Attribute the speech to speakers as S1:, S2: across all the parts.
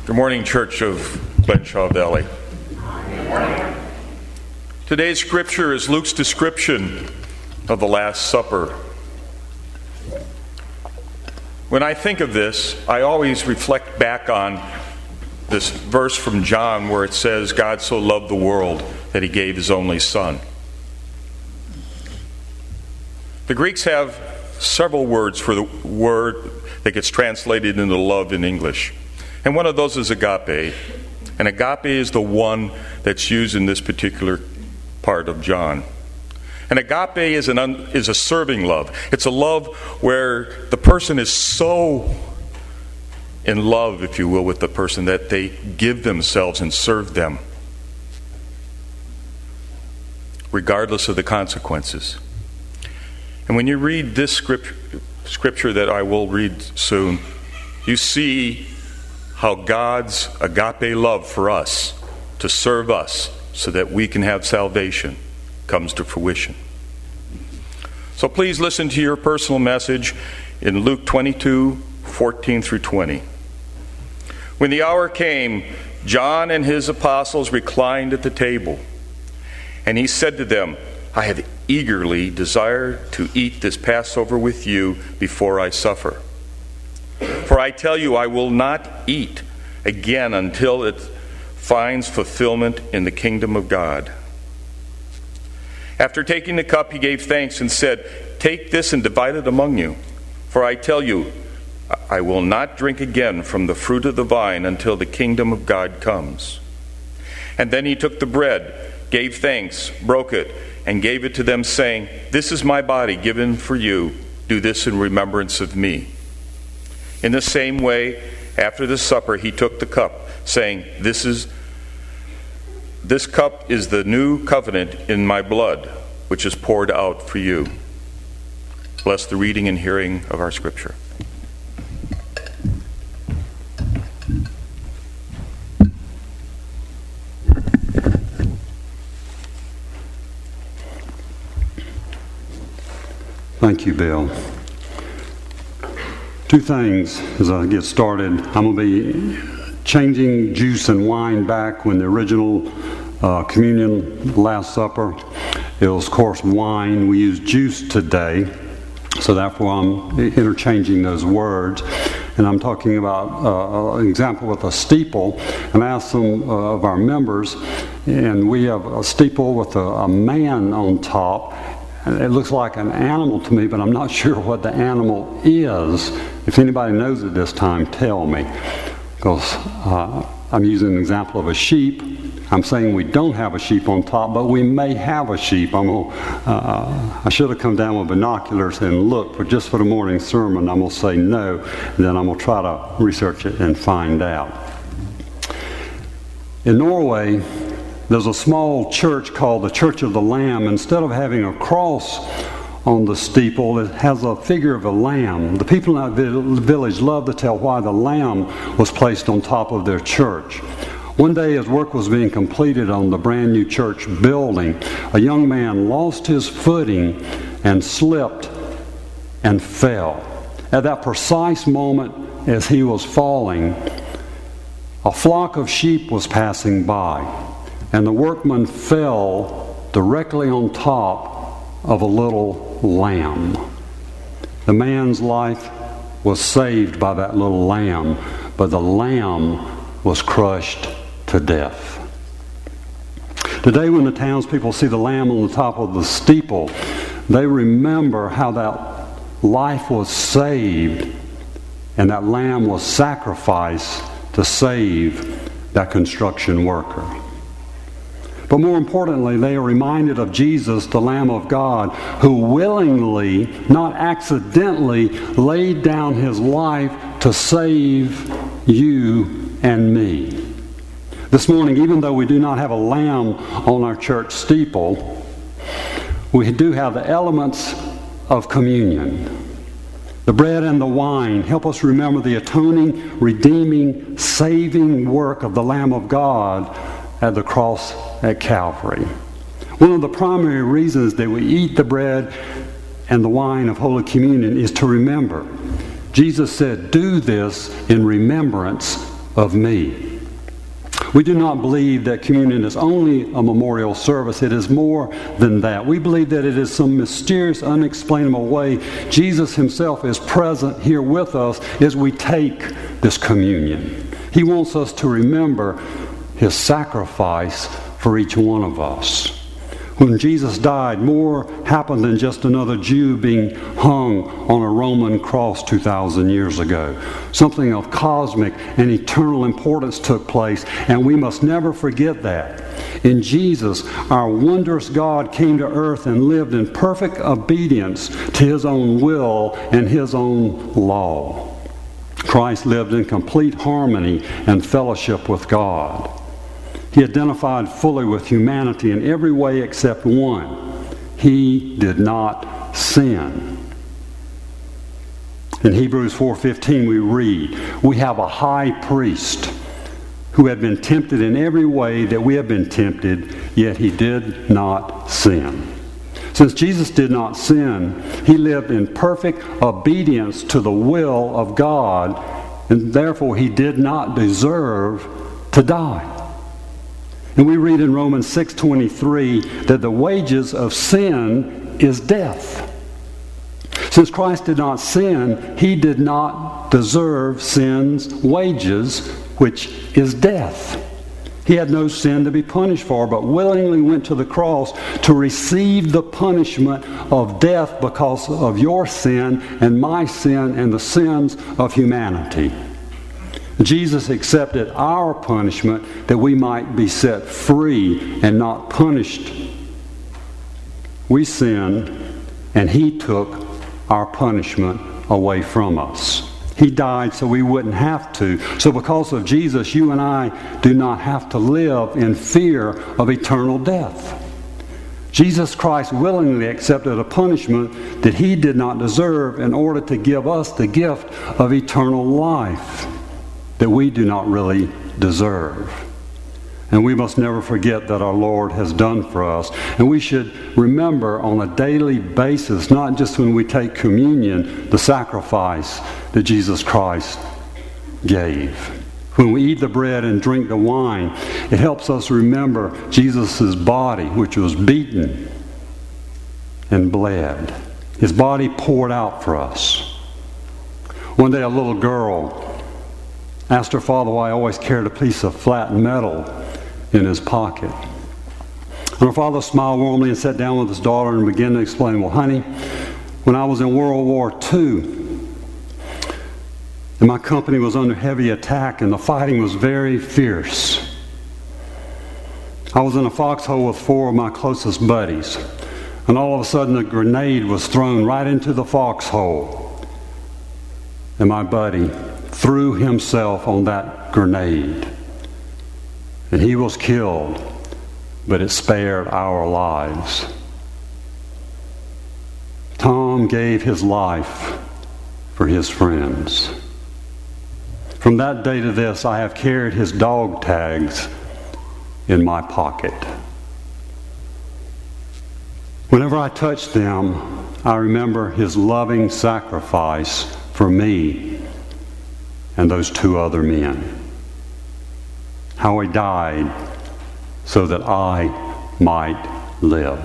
S1: Good morning, Church of Glenshaw Valley.
S2: Good morning.
S1: Today's scripture is Luke's description of the Last Supper. When I think of this, I always reflect back on this verse from John where it says, God so loved the world that he gave his only Son. The Greeks have several words for the word that gets translated into love in English. And one of those is agape. And agape is the one that's used in this particular part of John. And agape is a serving love. It's a love where the person is so in love, if you will, with the person that they give themselves and serve them, regardless of the consequences. And when you read this scripture that I will read soon, you see how God's agape love for us, to serve us so that we can have salvation, comes to fruition. So please listen to your personal message in Luke 22:14 through 20. When the hour came, John and his apostles reclined at the table, and he said to them, I have eagerly desired to eat this Passover with you before I suffer. For I tell you, I will not eat again until it finds fulfillment in the kingdom of God. After taking the cup, he gave thanks and said, Take this and divide it among you. For I tell you, I will not drink again from the fruit of the vine until the kingdom of God comes. And then he took the bread, gave thanks, broke it, and gave it to them, saying, This is my body given for you. Do this in remembrance of me. In the same way, after the supper, he took the cup, saying, This cup is the new covenant in my blood, which is poured out for you. Bless the reading and hearing of our scripture.
S3: Thank you, Bill. Two things as I get started. I'm going to be changing juice and wine back. When the original communion, Last Supper, it was, of course, wine. We use juice today, so therefore I'm interchanging those words. And I'm talking about an example with a steeple. And I asked some of our members, and we have a steeple with a man on top. It looks like an animal to me, but I'm not sure what the animal is. If anybody knows at this time, tell me. Because I'm using an example of a sheep. I'm saying we don't have a sheep on top, but we may have a sheep. I should have come down with binoculars and looked, but just for the morning sermon, I'm going to say no. And then I'm going to try to research it and find out. In Norway, there's a small church called the Church of the Lamb. Instead of having a cross on the steeple, it has a figure of a lamb. The people in that village love to tell why the lamb was placed on top of their church. One day, as work was being completed on the brand new church building, a young man lost his footing and slipped and fell. At that precise moment, as he was falling, a flock of sheep was passing by. And the workman fell directly on top of a little lamb. The man's life was saved by that little lamb, but the lamb was crushed to death. Today, when the townspeople see the lamb on the top of the steeple, they remember how that life was saved and that lamb was sacrificed to save that construction worker. But more importantly, they are reminded of Jesus, the Lamb of God, who willingly, not accidentally, laid down his life to save you and me. This morning, even though we do not have a lamb on our church steeple, we do have the elements of communion. The bread and the wine help us remember the atoning, redeeming, saving work of the Lamb of God at the cross at Calvary. One of the primary reasons that we eat the bread and the wine of Holy Communion is to remember. Jesus said, "Do this in remembrance of me. We do not believe that communion is only a memorial service. It is more than that. We believe that it is some mysterious, unexplainable way Jesus himself is present here with us as we take this communion. He wants us to remember his sacrifice for each one of us. When Jesus died, more happened than just another Jew being hung on a Roman cross 2,000 years ago. Something of cosmic and eternal importance took place, and we must never forget that. In Jesus, our wondrous God came to earth and lived in perfect obedience to his own will and his own law. Christ lived in complete harmony and fellowship with God. He identified fully with humanity in every way except one. He did not sin. In Hebrews 4:15 we read, "We have a high priest who had been tempted in every way that we have been tempted, yet he did not sin." Since Jesus did not sin, he lived in perfect obedience to the will of God, and therefore he did not deserve to die. And we read in Romans 6:23 that the wages of sin is death. Since Christ did not sin, he did not deserve sin's wages, which is death. He had no sin to be punished for, but willingly went to the cross to receive the punishment of death because of your sin and my sin and the sins of humanity. Jesus accepted our punishment that we might be set free and not punished. We sinned, and he took our punishment away from us. He died so we wouldn't have to. So because of Jesus, you and I do not have to live in fear of eternal death. Jesus Christ willingly accepted a punishment that he did not deserve in order to give us the gift of eternal life that we do not really deserve. And we must never forget that our Lord has done for us. And we should remember on a daily basis, not just when we take communion, the sacrifice that Jesus Christ gave. When we eat the bread and drink the wine, it helps us remember Jesus' body, which was beaten and bled. His body poured out for us. One day a little girl asked her father why he always carried a piece of flat metal in his pocket. And her father smiled warmly and sat down with his daughter and began to explain, "Well, honey, when I was in World War II, and my company was under heavy attack and the fighting was very fierce, I was in a foxhole with 4 of my closest buddies, and all of a sudden a grenade was thrown right into the foxhole, and my buddy threw himself on that grenade, and he was killed, but it spared our lives. Tom gave his life for his friends. From that day to this, I have carried his dog tags in my pocket. Whenever I touch them, I remember his loving sacrifice for me and those 2 other men. How he died so that I might live."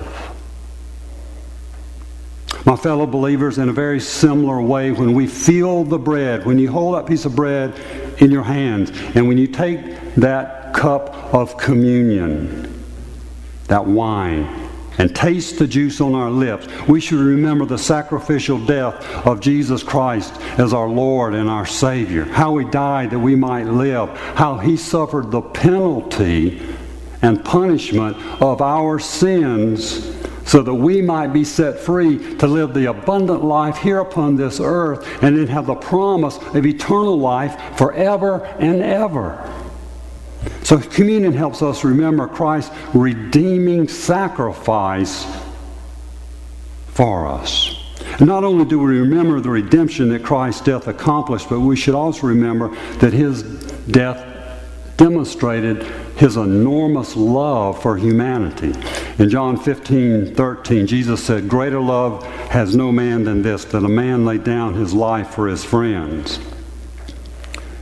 S3: My fellow believers, in a very similar way, when we feel the bread, when you hold that piece of bread in your hands, and when you take that cup of communion, that wine, and taste the juice on our lips, we should remember the sacrificial death of Jesus Christ as our Lord and our Savior. How he died that we might live. How he suffered the penalty and punishment of our sins so that we might be set free to live the abundant life here upon this earth and then have the promise of eternal life forever and ever. So communion helps us remember Christ's redeeming sacrifice for us. And not only do we remember the redemption that Christ's death accomplished, but we should also remember that his death demonstrated his enormous love for humanity. In John 15:13, Jesus said, "Greater love has no man than this, that a man lay down his life for his friends."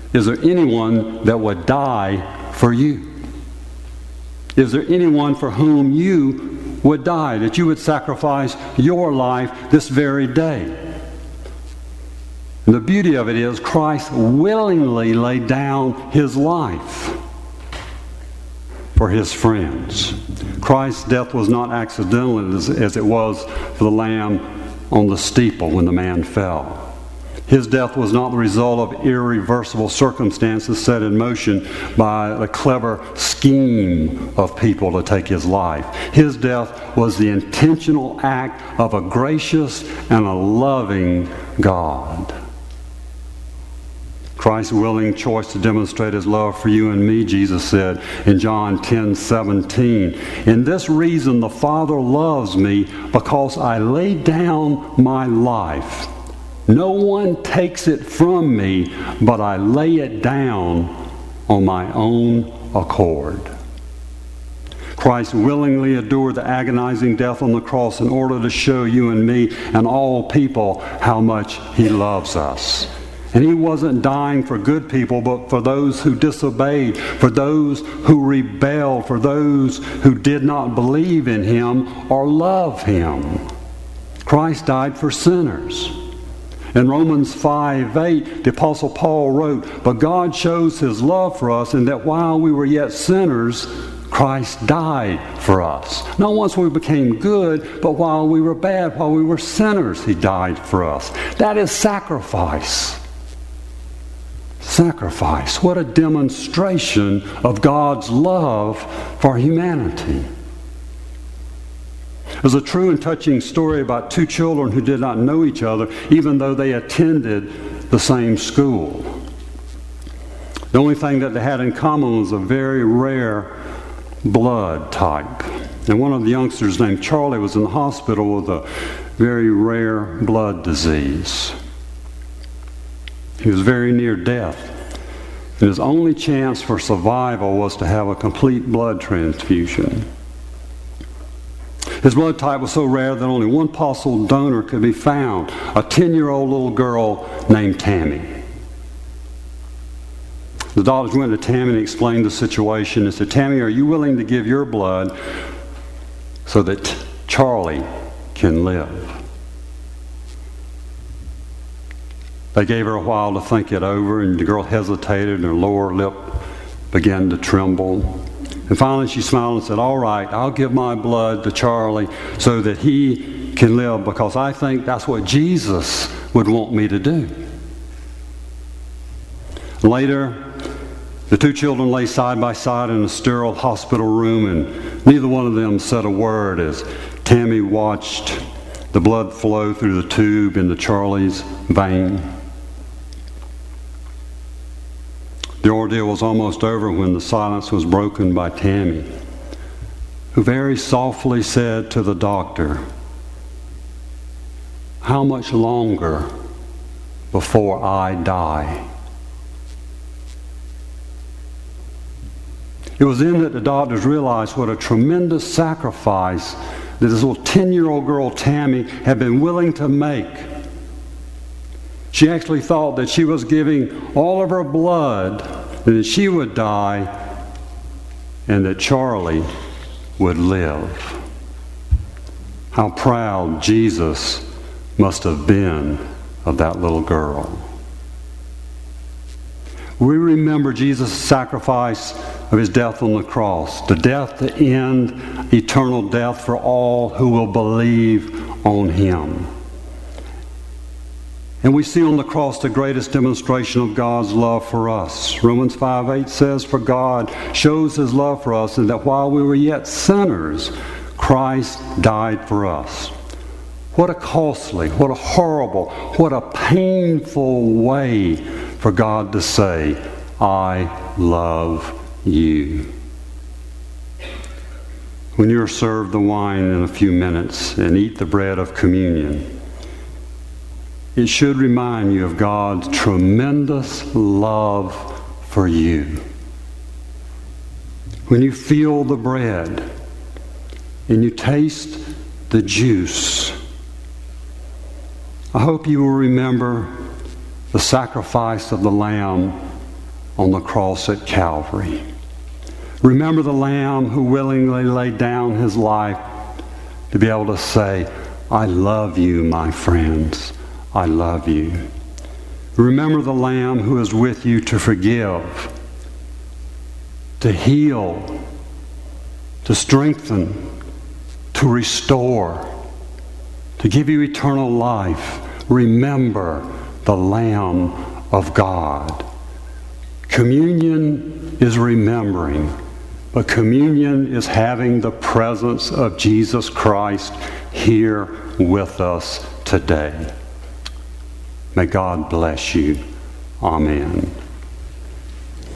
S3: Is there anyone that would die for you? Is there anyone for whom you would die, that you would sacrifice your life this very day? And the beauty of it is Christ willingly laid down his life for his friends. Christ's death was not accidental as it was for the lamb on the steeple when the man fell. His death was not the result of irreversible circumstances set in motion by the clever scheme of people to take his life. His death was the intentional act of a gracious and a loving God. Christ's willing choice to demonstrate his love for you and me, Jesus said in John 10:17. In this reason the Father loves me, because I lay down my life. No one takes it from me, but I lay it down on my own accord. Christ willingly endured the agonizing death on the cross in order to show you and me and all people how much he loves us. And he wasn't dying for good people, but for those who disobeyed, for those who rebelled, for those who did not believe in him or love him. Christ died for sinners. In Romans 5:8, the Apostle Paul wrote, "But God shows his love for us in that while we were yet sinners, Christ died for us." Not once we became good, but while we were bad, while we were sinners, he died for us. That is sacrifice. Sacrifice. What a demonstration of God's love for humanity. There's a true and touching story about two children who did not know each other, even though they attended the same school. The only thing that they had in common was a very rare blood type. And one of the youngsters, named Charlie, was in the hospital with a very rare blood disease. He was very near death. And his only chance for survival was to have a complete blood transfusion. His blood type was so rare that only one possible donor could be found, a 10-year-old little girl named Tammy. The doctors went to Tammy and explained the situation and said, "Tammy, are you willing to give your blood so that Charlie can live?" They gave her a while to think it over, and the girl hesitated, and her lower lip began to tremble. And finally she smiled and said, "All right, I'll give my blood to Charlie so that he can live, because I think that's what Jesus would want me to do." Later, the two children lay side by side in a sterile hospital room, and neither one of them said a word as Tammy watched the blood flow through the tube into Charlie's vein. The ordeal was almost over when the silence was broken by Tammy, who very softly said to the doctor, "How much longer before I die?" It was then that the doctors realized what a tremendous sacrifice that this little 10-year-old girl, Tammy, had been willing to make. She actually thought that she was giving all of her blood, and that she would die, and that Charlie would live. How proud Jesus must have been of that little girl. We remember Jesus' sacrifice of his death on the cross, the death to end eternal death for all who will believe on him. And we see on the cross the greatest demonstration of God's love for us. Romans 5:8 says, "For God shows his love for us, and that while we were yet sinners, Christ died for us." What a costly, what a horrible, what a painful way for God to say, "I love you." When you're served the wine in a few minutes and eat the bread of communion, it should remind you of God's tremendous love for you. When you feel the bread and you taste the juice, I hope you will remember the sacrifice of the Lamb on the cross at Calvary. Remember the Lamb who willingly laid down his life to be able to say, I love you, my friends. I love you. Remember the Lamb who is with you to forgive, to heal, to strengthen, to restore, to give you eternal life. Remember the Lamb of God. Communion is remembering, but communion is having the presence of Jesus Christ here with us today. May God bless you. Amen.